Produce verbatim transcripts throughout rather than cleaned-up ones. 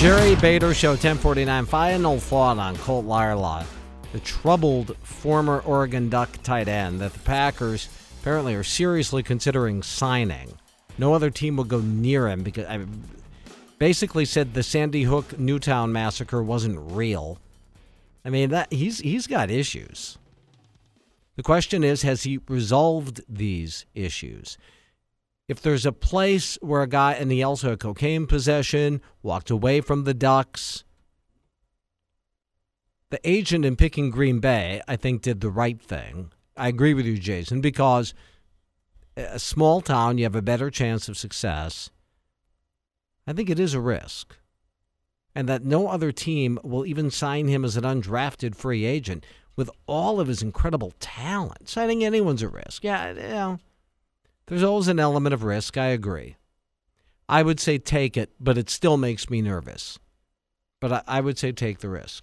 Jerry Bader Show, ten forty-nine. Final thought on Colt Lyerlaw, the troubled former Oregon Duck tight end that the Packers apparently are seriously considering signing. No other team will go near him because I basically said the Sandy Hook Newtown massacre wasn't real. I mean, that he's he's got issues. The question is, has he resolved these issues? If there's a place where a guy, and he also had cocaine possession, walked away from the Ducks, the agent in picking Green Bay, I think, did the right thing. I agree with you, Jason, because a small town, you have a better chance of success. I think it is a risk. And that no other team will even sign him as an undrafted free agent with all of his incredible talent. Signing anyone's a risk. Yeah, you know. There's always an element of risk, I agree. I would say take it, but it still makes me nervous. But I, I would say take the risk.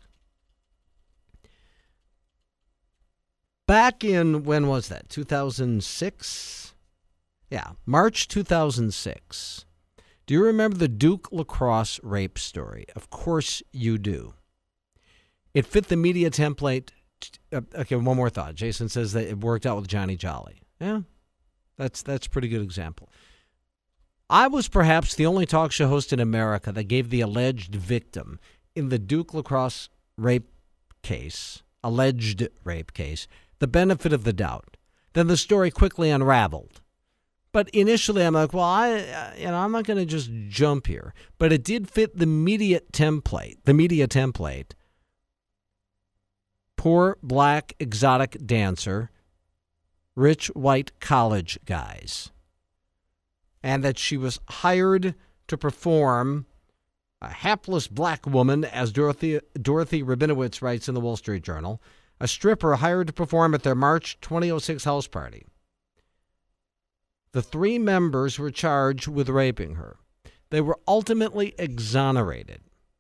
Back in, when was that, two thousand six? Yeah, March two thousand six. Do you remember the Duke lacrosse rape story? Of course you do. It fit the media template. Uh, okay, one more thought. Jason says that it worked out with Johnny Jolly. Yeah. That's that's a pretty good example. I was perhaps the only talk show host in America that gave the alleged victim in the Duke lacrosse rape case, alleged rape case, the benefit of the doubt. Then the story quickly unraveled. But initially I'm like, well, I you know, I'm not going to just jump here. But it did fit the media template, the media template. Poor black exotic dancer, rich white college guys, and that she was hired to perform a hapless black woman, as Dorothy Dorothy Rabinowitz writes in the Wall Street Journal, a stripper hired to perform at their March twenty oh six house party. The three members were charged with raping her. They were ultimately exonerated.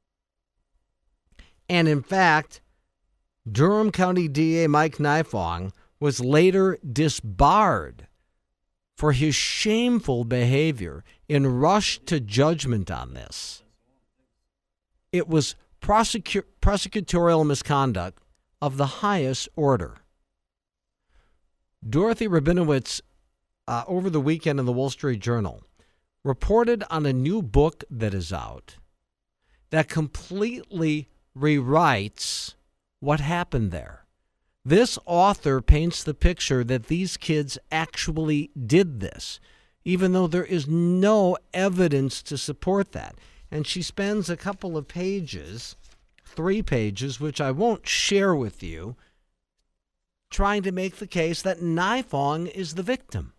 And in fact, Durham County D A Mike Nifong was later disbarred for his shameful behavior in rush to judgment on this. It was prosecu- prosecutorial misconduct of the highest order. Dorothy Rabinowitz, uh, over the weekend in the Wall Street Journal, reported on a new book that is out that completely rewrites what happened there. This author paints the picture that these kids actually did this, even though there is no evidence to support that. And she spends a couple of pages, three pages, which I won't share with you, trying to make the case that Nifong is the victim.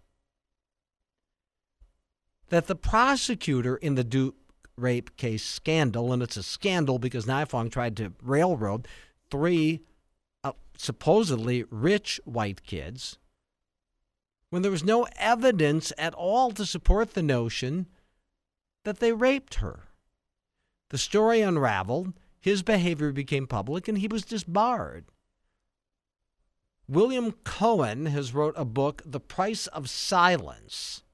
That the prosecutor in the Duke rape case scandal, and it's a scandal because Nifong tried to railroad three Uh, supposedly rich white kids, when there was no evidence at all to support the notion that they raped her. The story unraveled, his behavior became public, and he was disbarred. William Cohen has wrote a book, The Price of Silence,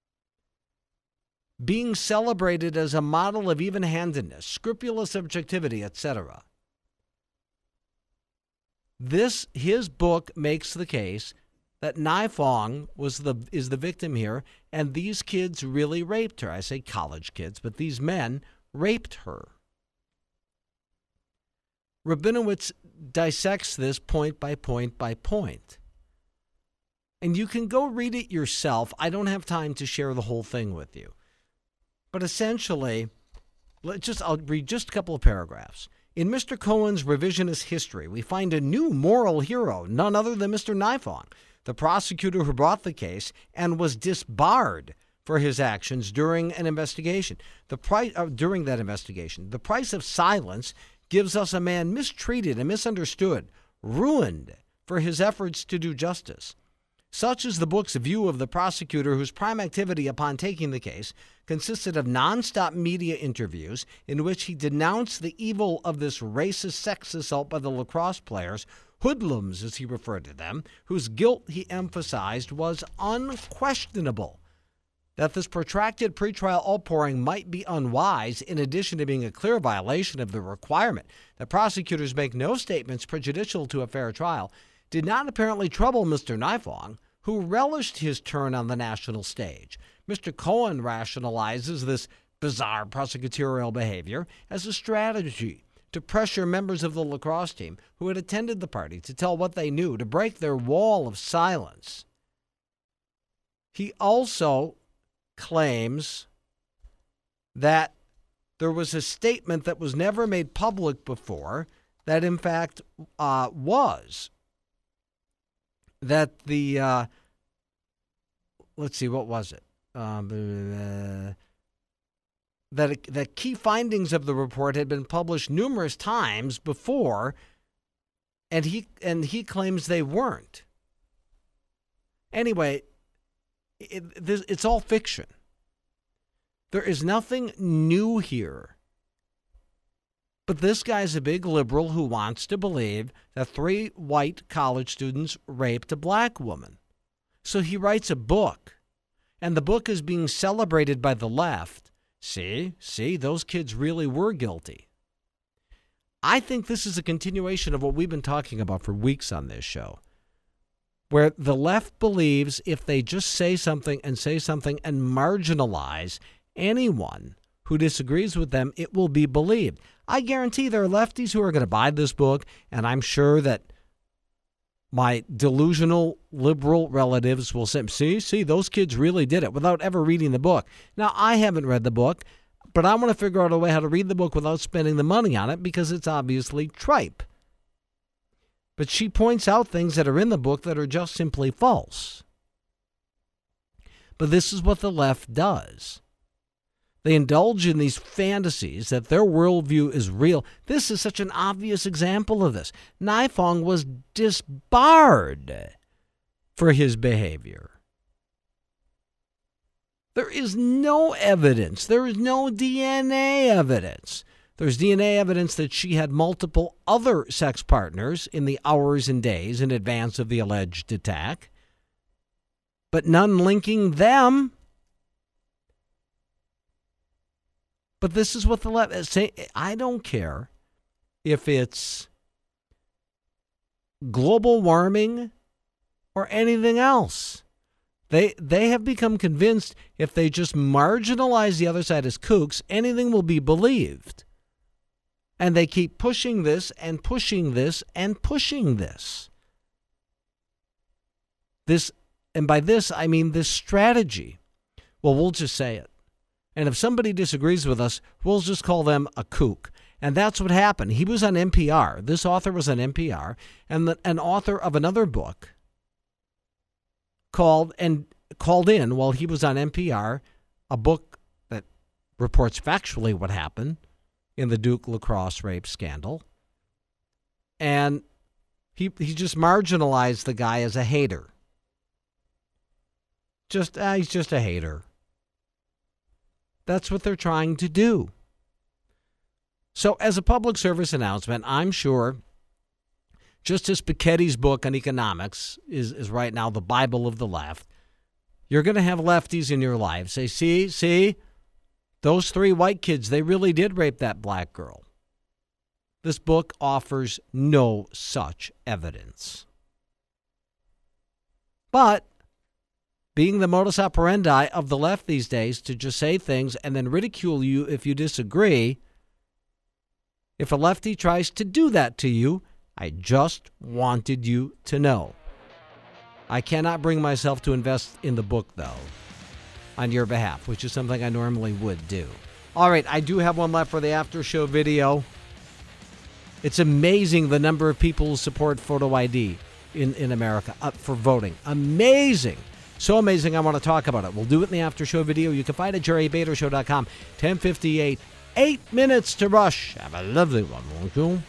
being celebrated as a model of even-handedness, scrupulous objectivity, et cetera. This, his book makes the case that Nifong was the is the victim here, and these kids really raped her. I say college kids, but these men raped her. Rabinowitz dissects this point by point by point. And you can go read it yourself. I don't have time to share the whole thing with you. But essentially, let just I'll read just a couple of paragraphs. In Mister Cohen's revisionist history, we find a new moral hero, none other than Mister Nifong, the prosecutor who brought the case and was disbarred for his actions during an investigation. The price uh, during that investigation, the price of silence gives us a man mistreated and misunderstood, ruined for his efforts to do justice. Such is the book's view of the prosecutor, whose prime activity upon taking the case consisted of nonstop media interviews in which he denounced the evil of this racist sex assault by the lacrosse players, hoodlums as he referred to them, whose guilt he emphasized was unquestionable. that this protracted pretrial outpouring might be unwise, in addition to being a clear violation of the requirement that prosecutors make no statements prejudicial to a fair trial, did not apparently trouble Mister Nifong, who relished his turn on the national stage. Mister Cohen rationalizes this bizarre prosecutorial behavior as a strategy to pressure members of the lacrosse team who had attended the party to tell what they knew, to break their wall of silence. He also claims that there was a statement that was never made public before that, in fact, uh, was that the, uh, let's see, what was it? Um, uh, that that key findings of the report had been published numerous times before, and he and he claims they weren't. Anyway, it, it, it's all fiction. There is nothing new here. But this guy's a big liberal who wants to believe that three white college students raped a black woman. So he writes a book, and the book is being celebrated by the left. See, see, those kids really were guilty. I think this is a continuation of what we've been talking about for weeks on this show, where the left believes if they just say something and say something and marginalize anyone who disagrees with them, it will be believed. I guarantee there are lefties who are going to buy this book, and I'm sure that my delusional liberal relatives will say, see, see, those kids really did it, without ever reading the book. Now, I haven't read the book, but I want to figure out a way how to read the book without spending the money on it, because it's obviously tripe. But she points out things that are in the book that are just simply false. But this is what the left does. They indulge in these fantasies that their worldview is real. This is such an obvious example of this. Nifong was disbarred for his behavior. There is no evidence. There is no D N A evidence. There's D N A evidence that she had multiple other sex partners in the hours and days in advance of the alleged attack, but none linking them. But this is what the left say. I don't care if it's global warming or anything else. They they have become convinced if they just marginalize the other side as kooks, anything will be believed. And they keep pushing this and pushing this and pushing this. This, and by this I mean this strategy. Well, we'll just say it. And if somebody disagrees with us, we'll just call them a kook. And that's what happened. He was on N P R. This author was on N P R. And the, an author of another book called and called in while he was on N P R, a book that reports factually what happened in the Duke lacrosse rape scandal. And he he just marginalized the guy as a hater. Just, uh, he's just a hater. That's what they're trying to do. So as a public service announcement, I'm sure just as Piketty's book on economics is, is right now the Bible of the left, you're going to have lefties in your life say, see, see, those three white kids, they really did rape that black girl. This book offers no such evidence. But being the modus operandi of the left these days to just say things and then ridicule you if you disagree, if a lefty tries to do that to you, I just wanted you to know. I cannot bring myself to invest in the book, though, on your behalf, which is something I normally would do. All right, I do have one left for the after show video. It's amazing the number of people who support photo I D in, in America uh, for voting. Amazing. So amazing, I want to talk about it. We'll do it in the after show video. You can find it at jerry bader show dot com. ten fifty-eight, eight minutes to rush. Have a lovely one, won't you?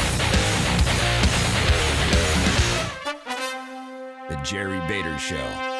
The Jerry Bader Show.